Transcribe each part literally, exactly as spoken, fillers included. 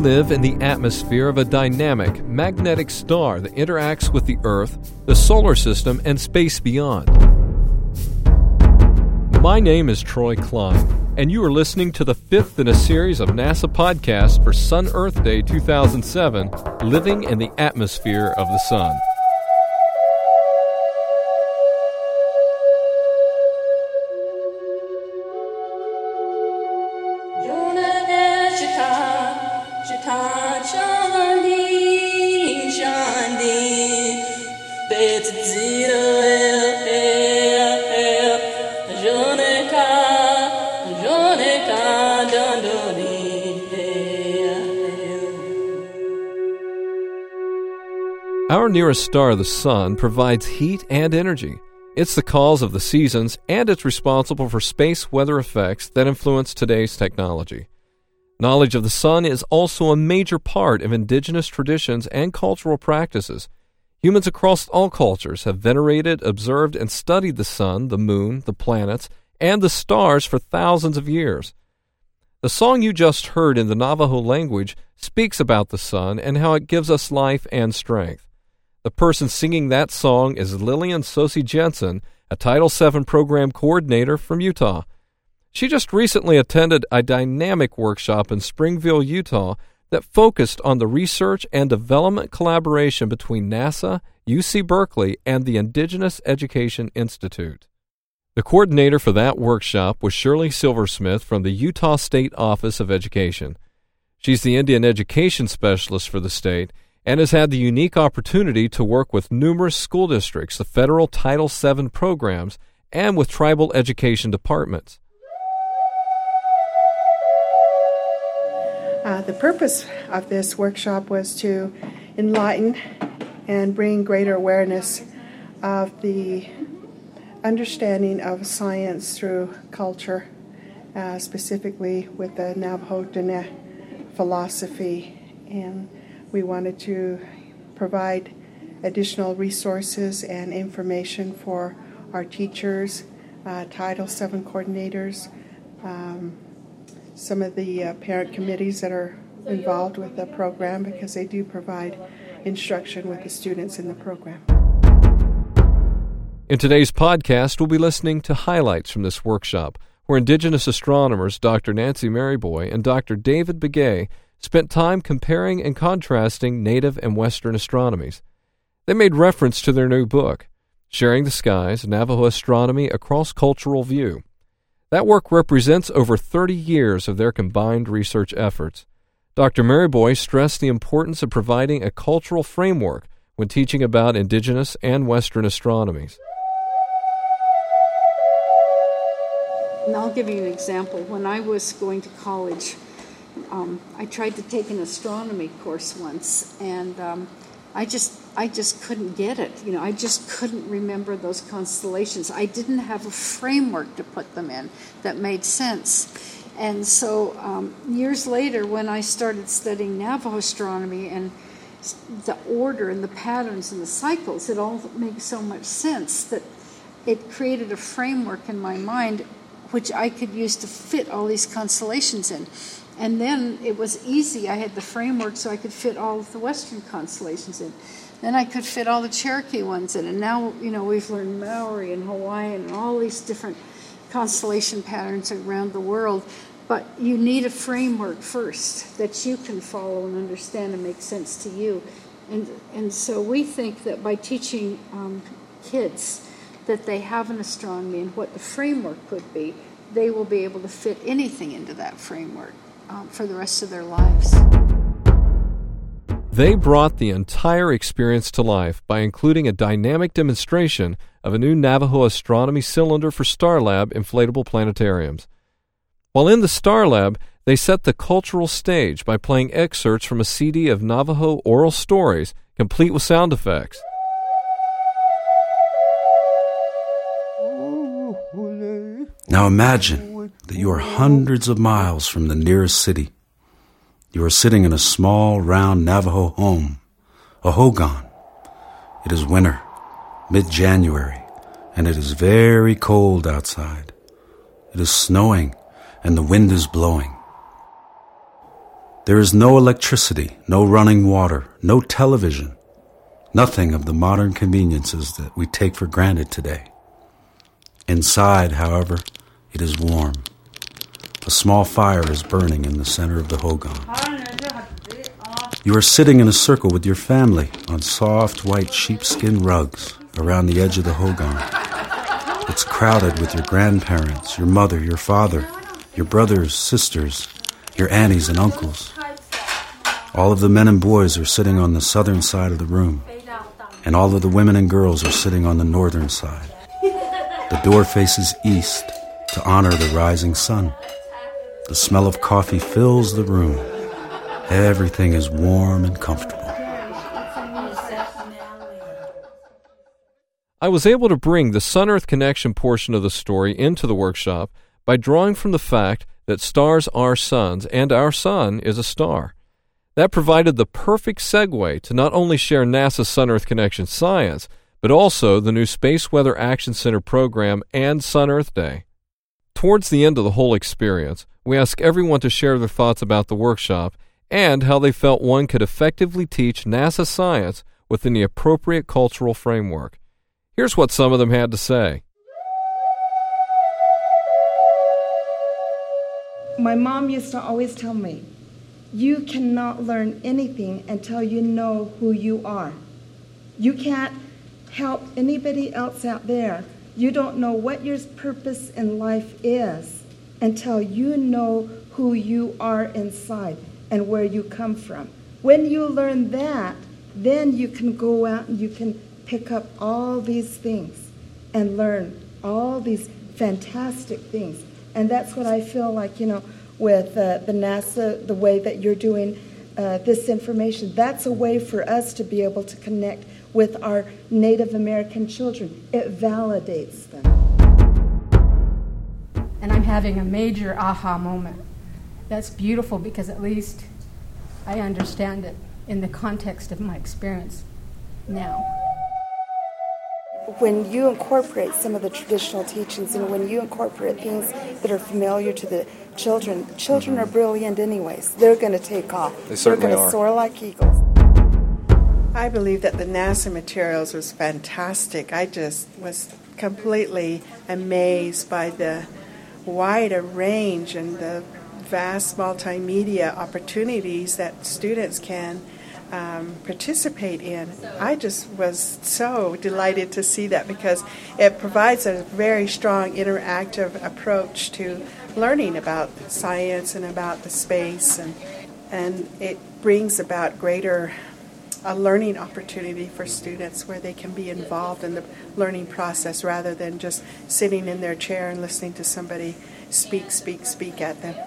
live in the atmosphere of a dynamic, magnetic star that interacts with the Earth, the solar system, and space beyond. My name is Troy Klein, and you are listening to the fifth in a series of NASA podcasts for Sun-Earth Day two thousand seven, Living in the Atmosphere of the Sun. Our nearest star, the Sun, provides heat and energy. It's the cause of the seasons, and it's responsible for space weather effects that influence today's technology. Knowledge of the Sun is also a major part of indigenous traditions and cultural practices. Humans across all cultures have venerated, observed, and studied the Sun, the Moon, the planets, and the stars for thousands of years. The song you just heard in the Navajo language speaks about the Sun and how it gives us life and strength. The person singing that song is Lillian Sosi Jensen, a Title seven program coordinator from Utah. She just recently attended a dynamic workshop in Springville, Utah, that focused on the research and development collaboration between NASA, U C Berkeley, and the Indigenous Education Institute. The coordinator for that workshop was Shirley Silversmith from the Utah State Office of Education. She's the Indian Education Specialist for the state and has had the unique opportunity to work with numerous school districts, the federal Title seven programs, and with tribal education departments. Uh, the purpose of this workshop was to enlighten and bring greater awareness of the understanding of science through culture, uh, specifically with the Navajo Diné philosophy. And we wanted to provide additional resources and information for our teachers, uh, Title seven coordinators, um, some of the uh, parent committees that are involved with the program, because they do provide instruction with the students in the program. In today's podcast, we'll be listening to highlights from this workshop, where Indigenous astronomers Doctor Nancy Maryboy and Doctor David Begay spent time comparing and contrasting Native and Western astronomies. They made reference to their new book, Sharing the Skies, Navajo Astronomy, A Cross-Cultural View. That work represents over thirty years of their combined research efforts. Doctor Maryboy stressed the importance of providing a cultural framework when teaching about Indigenous and Western astronomies. And I'll give you an example. When I was going to college, um, I tried to take an astronomy course once, and um, I just I just couldn't get it. You know, I just couldn't remember those constellations. I didn't have a framework to put them in that made sense. And so um, years later, when I started studying Navajo astronomy and the order and the patterns and the cycles, it all makes so much sense that it created a framework in my mind which I could use to fit all these constellations in. And then it was easy. I had the framework so I could fit all of the Western constellations in. Then I could fit all the Cherokee ones in. And now, you know, we've learned Maori and Hawaiian and all these different constellation patterns around the world. But you need a framework first that you can follow and understand and make sense to you. And and so we think that by teaching um, kids that they have an astronomy and what the framework could be, they will be able to fit anything into that framework um, for the rest of their lives. They brought the entire experience to life by including a dynamic demonstration of a new Navajo astronomy cylinder for Starlab inflatable planetariums. While in the Starlab, they set the cultural stage by playing excerpts from a C D of Navajo oral stories, complete with sound effects. Now imagine that you are hundreds of miles from the nearest city. You are sitting in a small, round Navajo home, a hogan. It is winter, mid-January, and it is very cold outside. It is snowing, and the wind is blowing. There is no electricity, no running water, no television, nothing of the modern conveniences that we take for granted today. Inside, however, it is warm. A small fire is burning in the center of the hogan. You are sitting in a circle with your family on soft white sheepskin rugs around the edge of the hogan. It's crowded with your grandparents, your mother, your father, your brothers, sisters, your aunties and uncles. All of the men and boys are sitting on the southern side of the room, and all of the women and girls are sitting on the northern side. The door faces east to honor the rising sun. The smell of coffee fills the room. Everything is warm and comfortable. I was able to bring the Sun-Earth connection portion of the story into the workshop by drawing from the fact that stars are suns and our sun is a star. That provided the perfect segue to not only share NASA's Sun-Earth connection science, but also the new Space Weather Action Center program and Sun-Earth Day. Towards the end of the whole experience, we asked everyone to share their thoughts about the workshop and how they felt one could effectively teach NASA science within the appropriate cultural framework. Here's what some of them had to say. My mom used to always tell me, you cannot learn anything until you know who you are. You can't help anybody else out there. You don't know what your purpose in life is until you know who you are inside and where you come from. When you learn that, then you can go out and you can pick up all these things and learn all these fantastic things. And that's what I feel like, you know, with uh, the NASA, the way that you're doing uh, this information. That's a way for us to be able to connect with our Native American children. It validates them. And I'm having a major aha moment. That's beautiful because at least I understand it in the context of my experience now. When you incorporate some of the traditional teachings and when you incorporate things that are familiar to the children, children are brilliant anyways. They're going to take off. They certainly They're going are. to soar like eagles. I believe that the NASA materials was fantastic. I just was completely amazed by the wide range and the vast multimedia opportunities that students can um, participate in. I just was so delighted to see that because it provides a very strong interactive approach to learning about science and about the space, and and it brings about greater a learning opportunity for students where they can be involved in the learning process rather than just sitting in their chair and listening to somebody speak, speak, speak at them.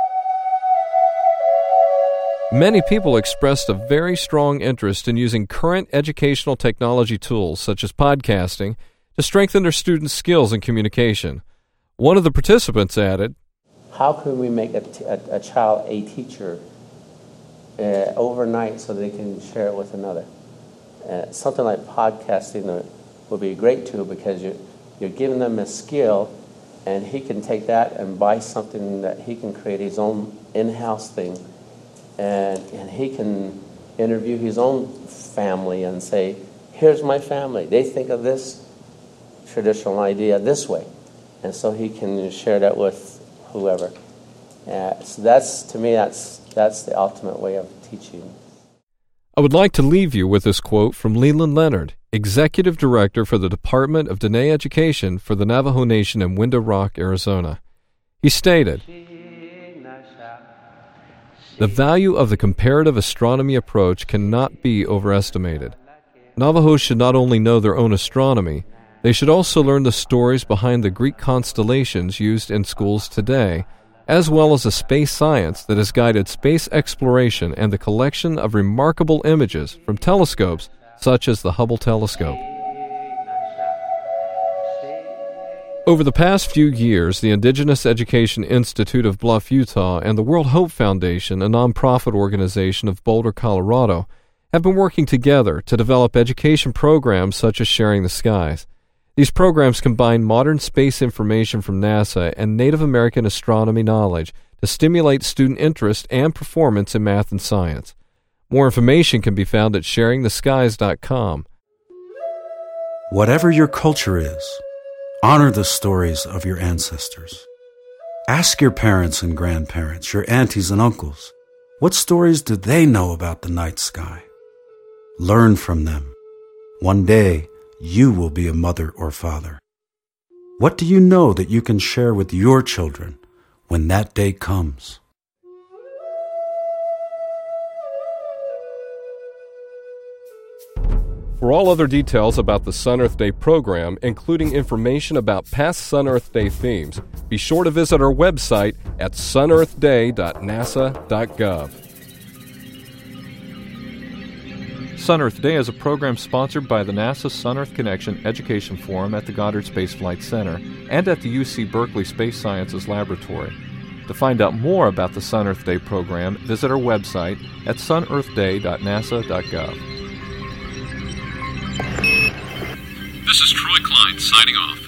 Many people expressed a very strong interest in using current educational technology tools such as podcasting to strengthen their students' skills in communication. One of the participants added, how can we make a, t- a, a child a teacher uh, overnight so they can share it with another? Uh, something like podcasting uh, would be a great tool because you're, you're giving them a skill, and he can take that and buy something that he can create his own in-house thing, and, and he can interview his own family and say, here's my family. They think of this traditional idea this way. And so he can share that with whoever. Uh, so that's, to me, that's that's the ultimate way of teaching. I would like to leave you with this quote from Leland Leonard, Executive Director for the Department of Dene Education for the Navajo Nation in Window Rock, Arizona. He stated, "The value of the comparative astronomy approach cannot be overestimated. Navajos should not only know their own astronomy, they should also learn the stories behind the Greek constellations used in schools today, as well as the space science that has guided space exploration and the collection of remarkable images from telescopes such as the Hubble telescope." Over the past few years, the Indigenous Education Institute of Bluff, Utah, and the World Hope Foundation, a nonprofit organization of Boulder, Colorado, have been working together to develop education programs such as Sharing the Skies. These programs combine modern space information from NASA and Native American astronomy knowledge to stimulate student interest and performance in math and science. More information can be found at sharing the skies dot com. Whatever your culture is, honor the stories of your ancestors. Ask your parents and grandparents, your aunties and uncles, what stories do they know about the night sky? Learn from them. One day, you will be a mother or father. What do you know that you can share with your children when that day comes? For all other details about the Sun Earth Day program, including information about past Sun Earth Day themes, be sure to visit our website at sun earth day dot nasa dot gov. Sun Earth Day is a program sponsored by the NASA Sun Earth Connection Education Forum at the Goddard Space Flight Center and at the U C Berkeley Space Sciences Laboratory. To find out more about the Sun Earth Day program, visit our website at sun earth day dot nasa dot gov. This is Troy Klein signing off.